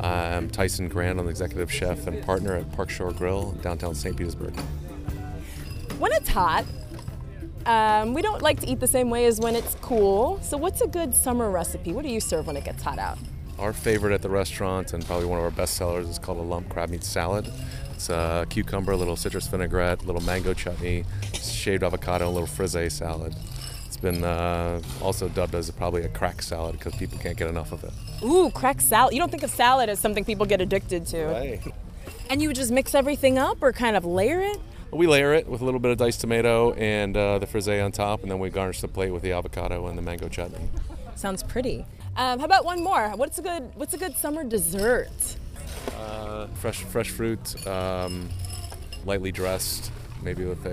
I'm Tyson Grant. I'm the executive chef and partner at Park Shore Grill in downtown St. Petersburg. When it's hot, we don't like to eat the same way as when it's cool. So what's a good summer recipe? What do you serve when it gets hot out? Our favorite at the restaurant and probably one of our best sellers is called a lump crab meat salad. It's a cucumber, a little citrus vinaigrette, a little mango chutney, shaved avocado, and a little frisee salad. It's been also dubbed as probably a crack salad because people can't get enough of it. Ooh, crack salad. You don't think of salad as something people get addicted to. Right. And you would just mix everything up or kind of layer it? We layer it with a little bit of diced tomato and the frisee on top, and then we garnish the plate with the avocado and the mango chutney. Sounds pretty. How about one more? What's a good summer dessert? Fresh fruit, lightly dressed, maybe with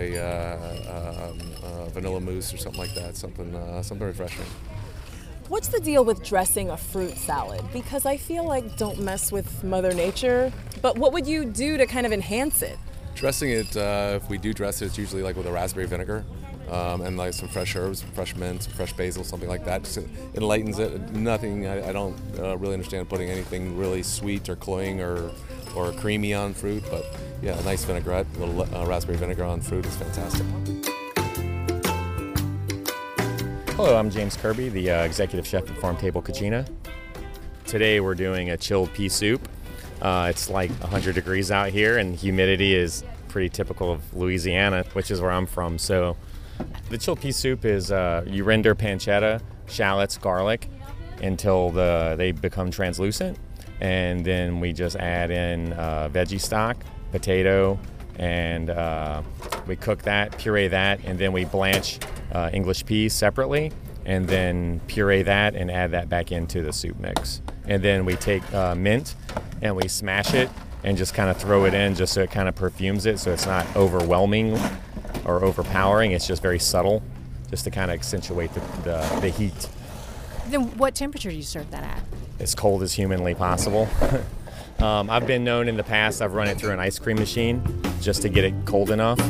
a vanilla mousse or something like that. Something refreshing. What's the deal with dressing a fruit salad? Because I feel like don't mess with Mother Nature. But what would you do to kind of enhance it? Dressing it, if we do dress it, it's usually like with a raspberry vinegar. And like some fresh herbs, some fresh mint, some fresh basil, something like that. Just it lightens it. Nothing. I don't really understand putting anything really sweet or cloying or creamy on fruit. But yeah, a nice vinaigrette, a little raspberry vinegar on fruit is fantastic. Hello, I'm James Kirby, the executive chef at Farm Table Cucina. Today we're doing a chilled pea soup. It's like 100 degrees out here, and humidity is pretty typical of Louisiana, which is where I'm from. So the chilled pea soup is you render pancetta, shallots, garlic until they become translucent, and then we just add in veggie stock, potato, and we cook that, puree that, and then we blanch English peas separately, and then puree that and add that back into the soup mix. And then we take mint and we smash it and just kind of throw it in just so it kind of perfumes it, so it's not overwhelming or overpowering. It's just very subtle, just to kind of accentuate the heat. Then what temperature do you serve that at? As cold as humanly possible. I've been known in the past, I've run it through an ice cream machine just to get it cold enough.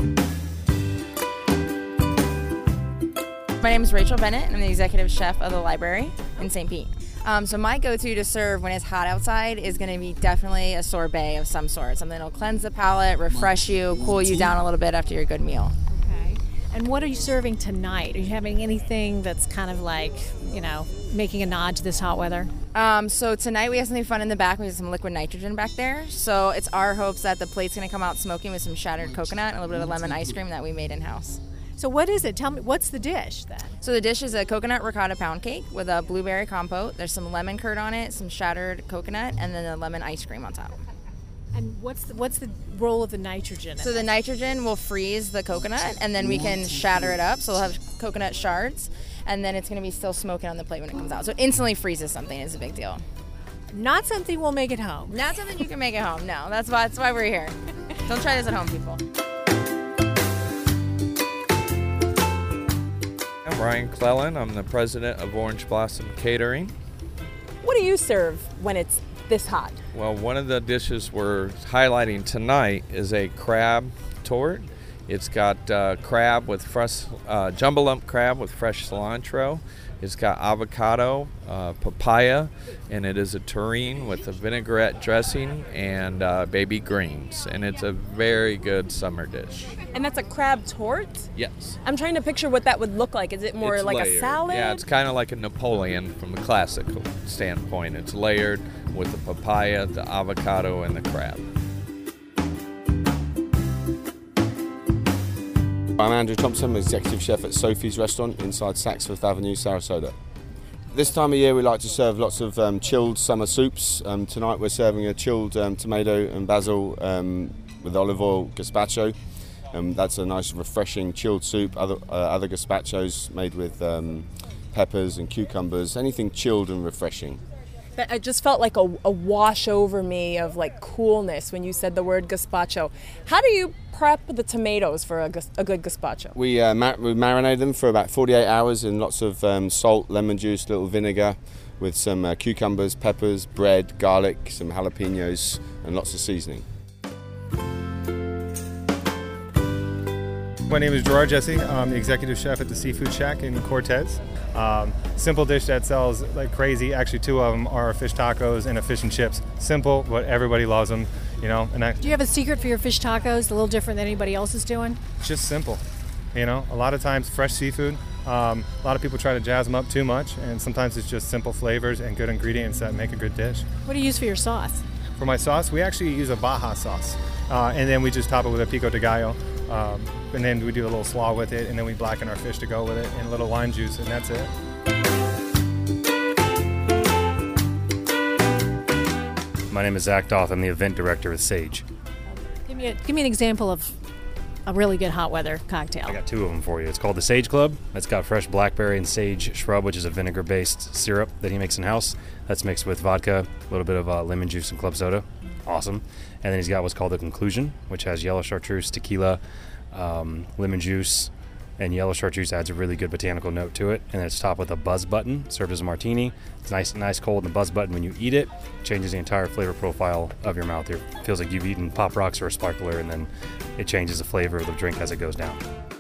My name is Rachel Bennett, and I'm the executive chef of the library in St. Pete. So my go-to to serve when it's hot outside is going to be definitely a sorbet of some sort. Something that'll cleanse the palate, refresh you, cool you down a little bit after your good meal. Okay. And what are you serving tonight? Are you having anything that's kind of like, making a nod to this hot weather? So tonight we have something fun in the back. We have some liquid nitrogen back there. So it's our hopes that the plate's going to come out smoking with some shattered coconut and a little bit of lemon ice cream that we made in-house. So what is it? Tell me, what's the dish then? So the dish is a coconut ricotta pound cake with a blueberry compote. There's some lemon curd on it, some shattered coconut, and then a lemon ice cream on top. And what's the role of the nitrogen? So the nitrogen will freeze the coconut, and then we can shatter it up. So we'll have coconut shards, and then it's going to be still smoking on the plate when it comes out. So it instantly freezes something. It's a big deal. Not something we'll make at home. Not something you can make at home. No, that's why we're here. Don't try this at home, people. I'm Ryan Clellan. I'm the president of Orange Blossom Catering. What do you serve when it's this hot? Well, one of the dishes we're highlighting tonight is a crab tort. It's got crab with fresh, jumbo lump crab with fresh cilantro. It's got avocado, papaya, and it is a terrine with a vinaigrette dressing and baby greens. And it's a very good summer dish. And that's a crab tort? Yes. I'm trying to picture what that would look like. Is it more It's like layered. a salad? Yeah, it's kind of like a Napoleon from the classical standpoint. It's layered with the papaya, the avocado, and the crab. I'm Andrew Thompson, executive chef at Sophie's Restaurant inside Saks Fifth Avenue, Sarasota. This time of year we like to serve lots of chilled summer soups. Tonight we're serving a chilled tomato and basil with olive oil gazpacho. That's a nice refreshing chilled soup. Other gazpachos made with peppers and cucumbers, anything chilled and refreshing. But it just felt like a wash over me of like coolness when you said the word gazpacho. How do you prep the tomatoes for a good gazpacho? We marinate them for about 48 hours in lots of salt, lemon juice, little vinegar with some cucumbers, peppers, bread, garlic, some jalapenos and lots of seasoning. My name is Gerard Jesse. I'm the executive chef at the Seafood Shack in Cortez. simple dish that sells like crazy. Actually, 2 of them are fish tacos and a fish and chips. Simple, but everybody loves them, you know. And Do you have a secret for your fish tacos? A little different than anybody else is doing? just simple, you know. A lot of times, fresh seafood. A lot of people try to jazz them up too much, and sometimes it's just simple flavors and good ingredients that make a good dish. What do you use for your sauce? For my sauce, we actually use a Baja sauce, and then we just top it with a pico de gallo, and then we do a little slaw with it, and then we blacken our fish to go with it, and a little lime juice, and that's it. My name is Zach Doth. I'm the event director with Sage. Give me an example of a really good hot weather cocktail. I got 2 of them for you. It's called the Sage Club. It's got fresh blackberry and sage shrub, which is a vinegar-based syrup that he makes in-house. That's mixed with vodka, a little bit of lemon juice and club soda. Awesome. And then he's got what's called the Conclusion, which has yellow chartreuse, tequila, lemon juice, and yellow chartreuse adds a really good botanical note to it. And then it's topped with a buzz button, served as a martini. It's nice cold, and the buzz button, when you eat it, changes the entire flavor profile of your mouth. It feels like you've eaten Pop Rocks or a sparkler, and then it changes the flavor of the drink as it goes down.